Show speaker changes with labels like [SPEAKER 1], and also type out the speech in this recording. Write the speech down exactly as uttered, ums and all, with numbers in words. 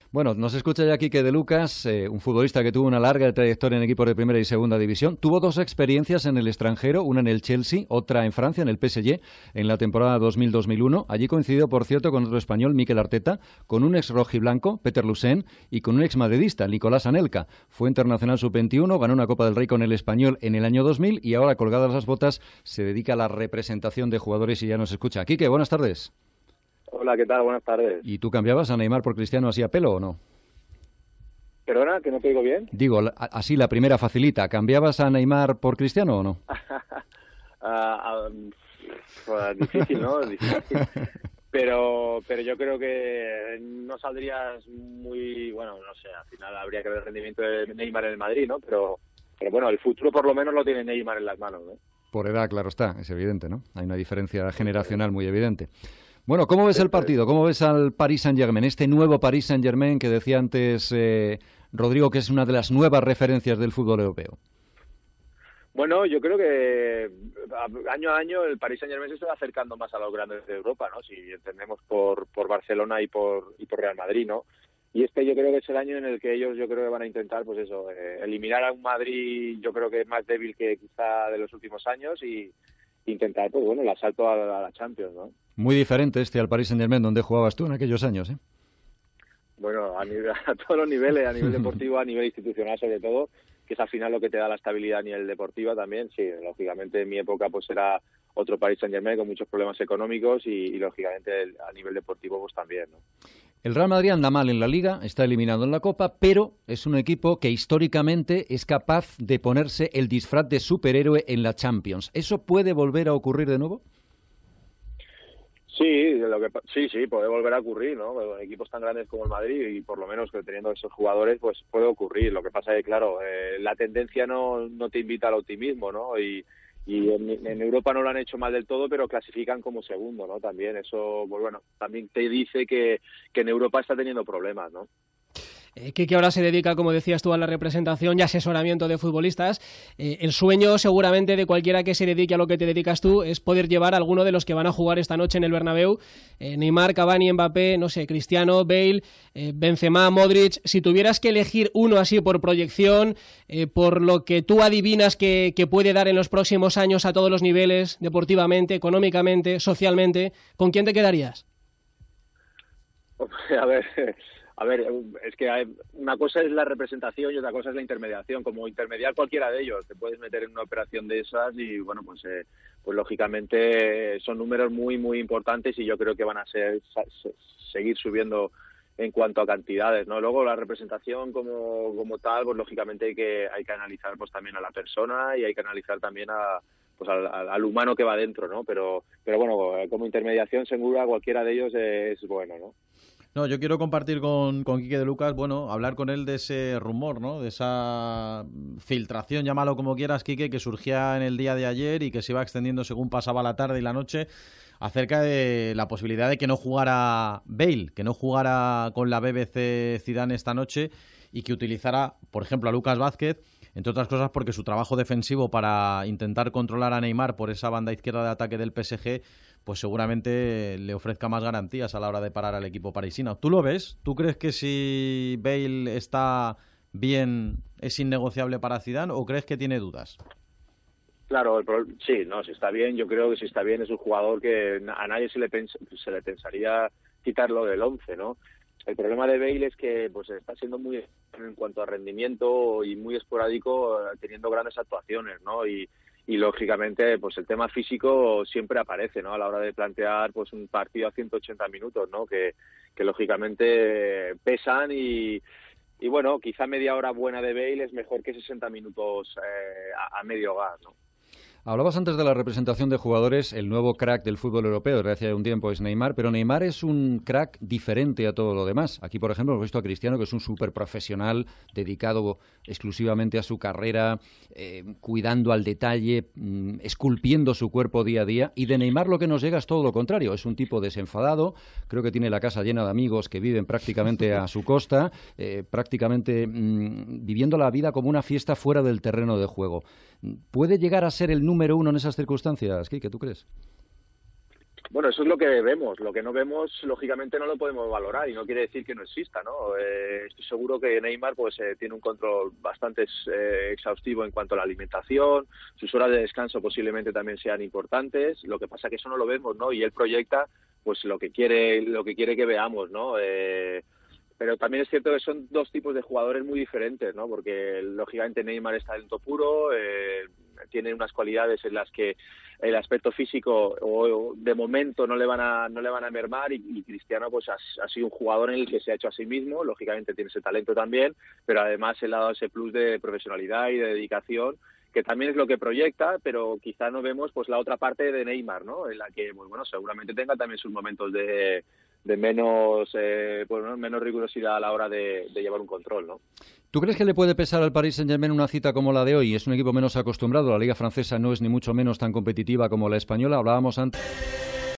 [SPEAKER 1] Bueno, nos escucha ya Quique de Lucas, eh, un futbolista que tuvo una larga trayectoria en equipos de primera y segunda división. Tuvo dos experiencias en el extranjero, una en el Chelsea, otra en Francia, en el P S G, en la temporada dos mil dos mil uno. Allí coincidió, por cierto, con otro español, Mikel Arteta, con un ex rojiblanco, Peter Lusén, y con un ex madridista, Nicolás Anelka. Fue internacional sub veintiuno, ganó una Copa del Rey con el Español en el año dos mil y ahora, colgadas las botas, se dedica a la representación de jugadores y ya nos escucha. Quique, buenas tardes.
[SPEAKER 2] Hola, ¿qué tal? Buenas tardes.
[SPEAKER 1] ¿Y tú cambiabas a Neymar por Cristiano así a pelo o no?
[SPEAKER 2] ¿Perdona, que no te digo bien?
[SPEAKER 1] Digo, así la primera facilita. ¿Cambiabas a Neymar por Cristiano o no?
[SPEAKER 2] uh, um, pues, difícil, ¿no? Difícil. Pero, pero yo creo que no saldrías muy... Bueno, no sé, al final habría que ver el rendimiento de Neymar en el Madrid, ¿no? Pero, pero bueno, el futuro por lo menos lo tiene Neymar en las manos, ¿no?
[SPEAKER 1] Por edad, claro está, es evidente, ¿no? Hay una diferencia generacional muy evidente. Bueno, ¿cómo ves el partido? ¿Cómo ves al Paris Saint-Germain? Este nuevo Paris Saint-Germain que decía antes eh, Rodrigo que es una de las nuevas referencias del fútbol europeo.
[SPEAKER 2] Bueno, yo creo que año a año el Paris Saint-Germain se está acercando más a los grandes de Europa, ¿no? Si entendemos por, por Barcelona y por, y por Real Madrid, ¿no? Y este yo creo que es el año en el que ellos yo creo que van a intentar, pues eso, eh, eliminar a un Madrid yo creo que es más débil que quizá de los últimos años y intentar, pues bueno, el asalto a la, a la Champions, ¿no?
[SPEAKER 1] Muy diferente este al Paris Saint-Germain donde jugabas tú en aquellos años, ¿eh?
[SPEAKER 2] Bueno, a, nivel, a todos los niveles, a nivel deportivo, a nivel institucional sobre todo, que es al final lo que te da la estabilidad a nivel deportivo también. Sí, lógicamente en mi época pues era otro Paris Saint-Germain con muchos problemas económicos y, y lógicamente a nivel deportivo pues también, ¿no?
[SPEAKER 1] El Real Madrid anda mal en la Liga, está eliminado en la Copa, pero es un equipo que históricamente es capaz de ponerse el disfraz de superhéroe en la Champions. ¿Eso puede volver a ocurrir de nuevo?
[SPEAKER 2] Sí, lo que, sí, sí, puede volver a ocurrir, ¿no? Con equipos tan grandes como el Madrid y por lo menos que teniendo esos jugadores, pues puede ocurrir. Lo que pasa es que, claro, eh, la tendencia no, no te invita al optimismo, ¿no? Y, y en, en Europa no lo han hecho mal del todo, pero clasifican como segundo, ¿no? También eso, pues bueno, también te dice que, que en Europa está teniendo problemas, ¿no?
[SPEAKER 3] Eh, Quique ahora se dedica, como decías tú, a la representación y asesoramiento de futbolistas. Eh, el sueño seguramente de cualquiera que se dedique a lo que te dedicas tú es poder llevar a alguno de los que van a jugar esta noche en el Bernabéu. Eh, Neymar, Cavani, Mbappé, no sé, Cristiano, Bale, eh, Benzema, Modric. Si tuvieras que elegir uno así por proyección, eh, por lo que tú adivinas que, que puede dar en los próximos años a todos los niveles, deportivamente, económicamente, socialmente, ¿con quién te quedarías?
[SPEAKER 2] A ver... A ver, es que hay, una cosa es la representación y otra cosa es la intermediación. Como intermediar cualquiera de ellos, te puedes meter en una operación de esas y, bueno, pues eh, pues lógicamente son números muy, muy importantes y yo creo que van a ser seguir subiendo en cuanto a cantidades, ¿no? Luego la representación como, como tal, pues lógicamente hay que hay que analizar pues también a la persona y hay que analizar también a pues al, al humano que va dentro, ¿no? Pero pero bueno, como intermediación segura cualquiera de ellos es bueno, ¿no?
[SPEAKER 4] No, yo quiero compartir con, con Quique de Lucas, bueno, hablar con él de ese rumor, ¿no? De esa filtración, llámalo como quieras, Quique, que surgía en el día de ayer y que se iba extendiendo según pasaba la tarde y la noche, acerca de la posibilidad de que no jugara Bale, que no jugara con la B B C Zidane esta noche y que utilizara, por ejemplo, a Lucas Vázquez, entre otras cosas porque su trabajo defensivo para intentar controlar a Neymar por esa banda izquierda de ataque del P S G pues seguramente le ofrezca más garantías a la hora de parar al equipo parisino. ¿Tú lo ves? ¿Tú crees que si Bale está bien es innegociable para Zidane o crees que tiene dudas?
[SPEAKER 2] Claro, sí, no, si está bien, yo creo que si está bien es un jugador que a nadie se le, pens- se le pensaría quitarlo del once, ¿no? El problema de Bale es que pues está siendo muy en cuanto a rendimiento y muy esporádico, teniendo grandes actuaciones, ¿no? Y Y lógicamente pues el tema físico siempre aparece, ¿no? A la hora de plantear pues un partido a ciento ochenta minutos, ¿no? Que, que lógicamente pesan y, y bueno, quizá media hora buena de Bale es mejor que sesenta minutos eh, a, a medio gas, ¿no?
[SPEAKER 1] Hablabas antes de la representación de jugadores, el nuevo crack del fútbol europeo desde hace un tiempo es Neymar, pero Neymar es un crack diferente a todo lo demás. Aquí, por ejemplo, hemos visto a Cristiano, que es un súper profesional, dedicado exclusivamente a su carrera, eh, cuidando al detalle, mmm, esculpiendo su cuerpo día a día, y de Neymar lo que nos llega es todo lo contrario, es un tipo desenfadado, creo que tiene la casa llena de amigos que viven prácticamente a su costa, eh, prácticamente mmm, viviendo la vida como una fiesta fuera del terreno de juego. ¿Puede llegar a ser el número uno en esas circunstancias, Quique, tú crees?
[SPEAKER 2] Bueno, eso es lo que vemos. Lo que no vemos, lógicamente, no lo podemos valorar y no quiere decir que no exista, ¿no? Eh, estoy seguro que Neymar pues eh, tiene un control bastante eh, exhaustivo en cuanto a la alimentación, sus horas de descanso posiblemente también sean importantes. Lo que pasa es que eso no lo vemos, ¿no? Y él proyecta pues lo que quiere, lo que quiere que veamos, ¿no? Eh, pero también es cierto que son dos tipos de jugadores muy diferentes, ¿no? Porque lógicamente Neymar es talento puro, eh, tiene unas cualidades en las que el aspecto físico o, o de momento no le van a no le van a mermar, y, y Cristiano pues ha, ha sido un jugador en el que se ha hecho a sí mismo. Lógicamente tiene ese talento también, pero además él ha dado ese plus de profesionalidad y de dedicación, que también es lo que proyecta, pero quizá no vemos pues la otra parte de Neymar, ¿no? En la que pues bueno, seguramente tenga también sus momentos de, de menos eh, bueno, menos rigurosidad a la hora de, de llevar un control, ¿no?
[SPEAKER 1] ¿Tú crees que le puede pesar al Paris Saint-Germain una cita como la de hoy? Es un equipo menos acostumbrado, la liga francesa no es ni mucho menos tan competitiva como la española. Hablábamos antes